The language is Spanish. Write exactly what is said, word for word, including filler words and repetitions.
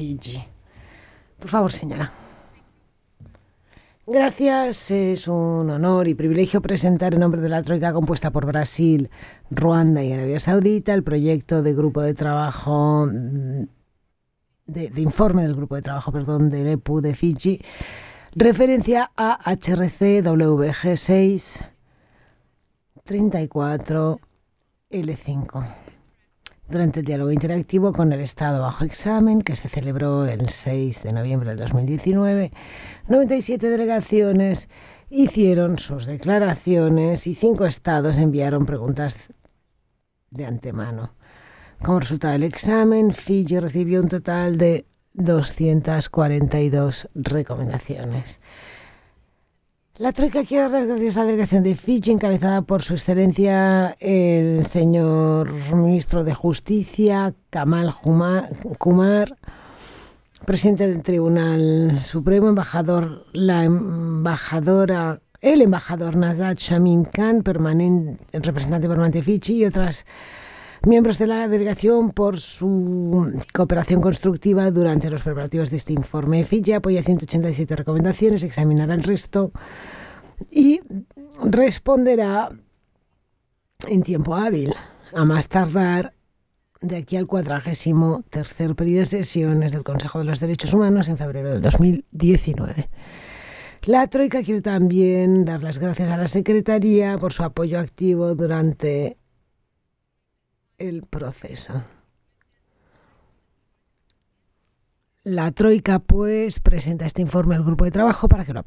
Fiji. Por favor, señora. Gracias. Es un honor y privilegio presentar en nombre de la Troika compuesta por Brasil, Ruanda y Arabia Saudita el proyecto de grupo de trabajo, de, de informe del grupo de trabajo, perdón, del E P U de Fiji, referencia a H R C W G seis treinta y cuatro L cinco. Durante el diálogo interactivo con el Estado bajo examen, que se celebró el seis de noviembre del dos mil diecinueve, noventa y siete delegaciones hicieron sus declaraciones y cinco estados enviaron preguntas de antemano. Como resultado del examen, Fiji recibió un total de doscientas cuarenta y dos recomendaciones. La Troika quiere dar las gracias a la delegación de Fiji, encabezada por su excelencia el señor ministro de Justicia, Kamal Kumar, presidente del Tribunal Supremo, embajador, la embajadora, el embajador Nazat Shamin Khan, permanente, representante permanente de Fiji, y otros miembros de la delegación por su cooperación constructiva durante los preparativos de este informe. Fiji apoya ciento ochenta y siete recomendaciones, examinará el resto y responderá en tiempo hábil, a más tardar de aquí al cuadragésimo tercer periodo de sesiones del Consejo de los Derechos Humanos en febrero del dos mil diecinueve. La Troika quiere también dar las gracias a la Secretaría por su apoyo activo durante el proceso. La Troika, pues, presenta este informe al grupo de trabajo para que lo